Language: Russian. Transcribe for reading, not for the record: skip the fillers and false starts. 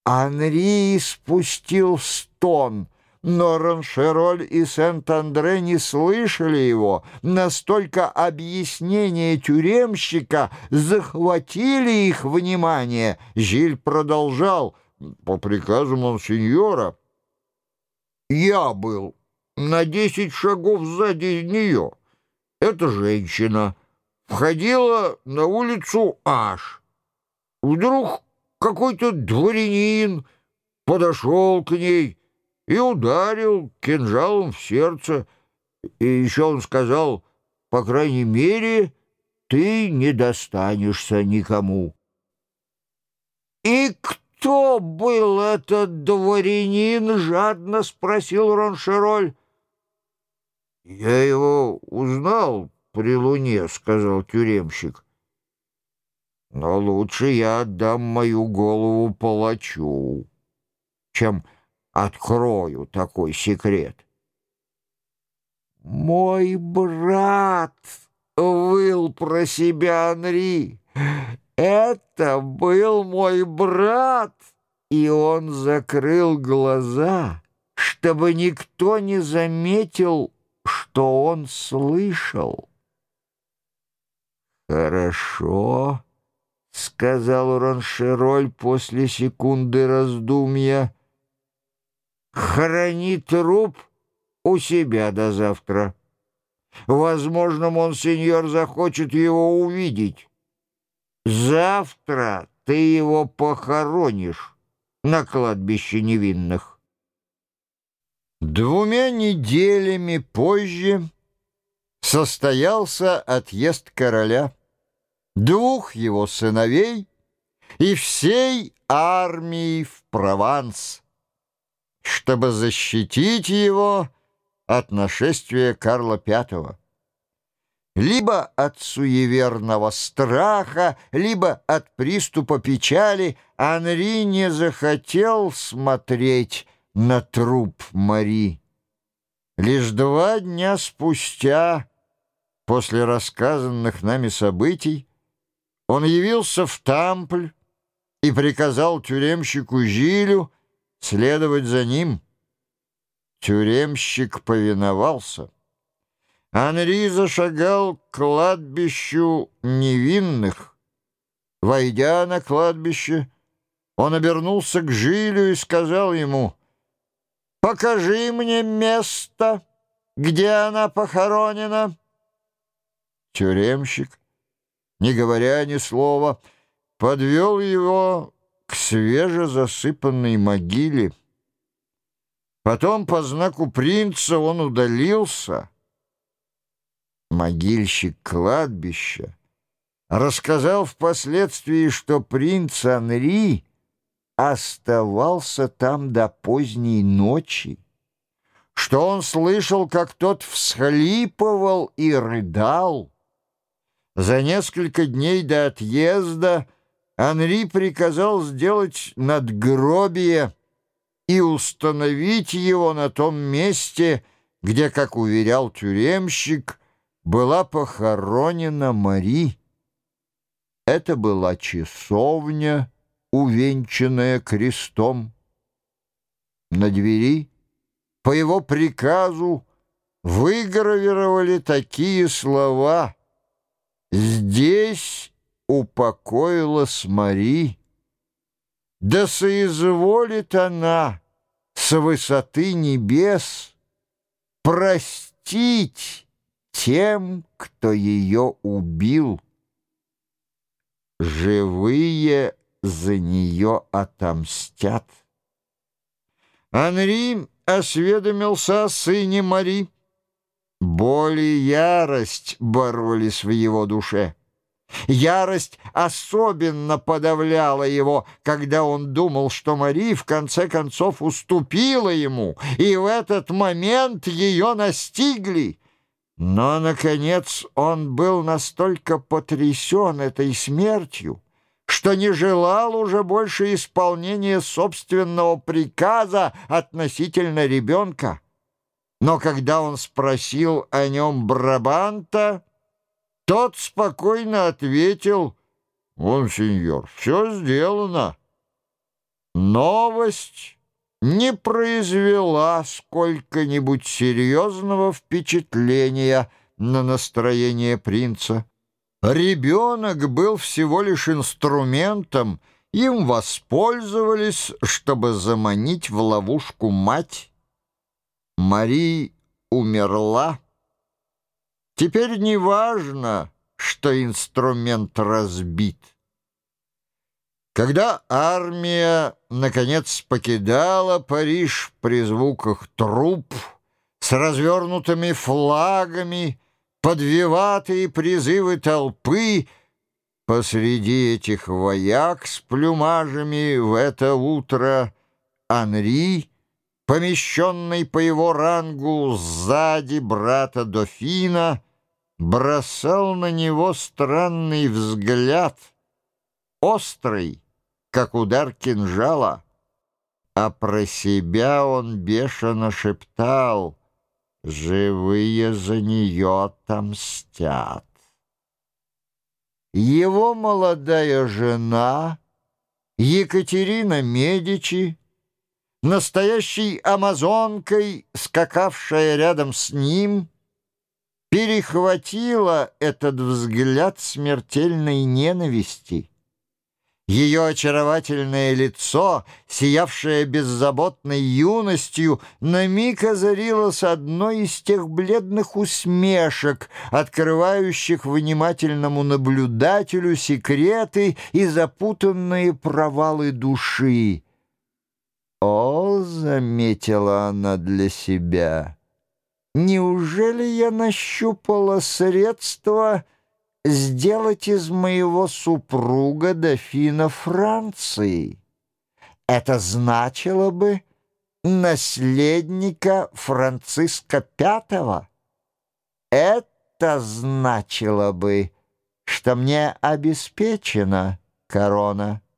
Анри спустил стон, но Роншероль и Сент-Андре не слышали его. Настолько объяснения тюремщика захватили их внимание. Жиль продолжал: «По приказу монсеньора я был на 10 шагов сзади нее. Эта женщина входила на улицу Аш. Вдруг какой-то дворянин подошел к ней и ударил кинжалом в сердце. И еще он сказал: по крайней мере, ты не достанешься никому». «И кто был этот дворянин?» — жадно спросил Роншероль. «Я его узнал при луне», — сказал тюремщик. «Но лучше я отдам мою голову палачу, чем открою такой секрет». «Мой брат!» — выл про себя Анри. «Это был мой брат!» И он закрыл глаза, чтобы никто не заметил, что он слышал. «Хорошо», — сказал Роншероль после секунды раздумья. «Храни труп у себя до завтра. Возможно, монсеньор захочет его увидеть. Завтра ты его похоронишь на кладбище невинных». 2 неделями позже состоялся отъезд короля, 2 его сыновей и всей армии в Прованс, чтобы защитить его от нашествия Карла V. Либо от суеверного страха, либо от приступа печали Анри не захотел смотреть на труп Мари. Лишь 2 дня спустя, после рассказанных нами событий, он явился в Тампль и приказал тюремщику Жилю следовать за ним. Тюремщик повиновался. Анри зашагал к кладбищу невинных. Войдя на кладбище, он обернулся к Жилю и сказал ему: «Покажи мне место, где она похоронена». Тюремщик, не говоря ни слова, подвел его к свежезасыпанной могиле. Потом по знаку принца он удалился. Могильщик кладбища рассказал впоследствии, что принц Анри оставался там до поздней ночи, что он слышал, как тот всхлипывал и рыдал. За несколько дней до отъезда Анри приказал сделать надгробие и установить его на том месте, где, как уверял тюремщик, была похоронена Мари. Это была часовня, увенчанная крестом. На двери по его приказу выгравировали такие слова: «Здесь упокоилась Мари. Да соизволит она с высоты небес простить тем, кто ее убил. Живые за нее отомстят». Анри осведомился о сыне Мари. Боль и ярость боролись в его душе. Ярость особенно подавляла его, когда он думал, что Мари в конце концов уступила ему, и в этот момент ее настигли. Но, наконец, он был настолько потрясен этой смертью, что не желал уже больше исполнения собственного приказа относительно ребенка. Но когда он спросил о нем Брабанта, тот спокойно ответил: «Монсеньор, все сделано. Новость не произвела сколько-нибудь серьезного впечатления на настроение принца. Ребенок был всего лишь инструментом, им воспользовались, чтобы заманить в ловушку мать. Мари умерла. Теперь не важно, что инструмент разбит. Когда армия, наконец, покидала Париж при звуках труп, с развернутыми флагами, под виваты и призывы толпы, посреди этих вояк с плюмажами в это утро Анри, помещенный по его рангу сзади брата дофина, бросал на него странный взгляд, острый, как удар кинжала, а про себя он бешено шептал: «Живые за нее отомстят». Его молодая жена, Екатерина Медичи, настоящей амазонкой, скакавшая рядом с ним, перехватила этот взгляд смертельной ненависти. Ее очаровательное лицо, сиявшее беззаботной юностью, на миг озарилось одной из тех бледных усмешек, открывающих внимательному наблюдателю секреты и запутанные провалы души. «О, — заметила она для себя, — неужели я нащупала средства сделать из моего супруга дофина Франции? Это значило бы наследника Франциска V. Это значило бы, что мне обеспечена корона».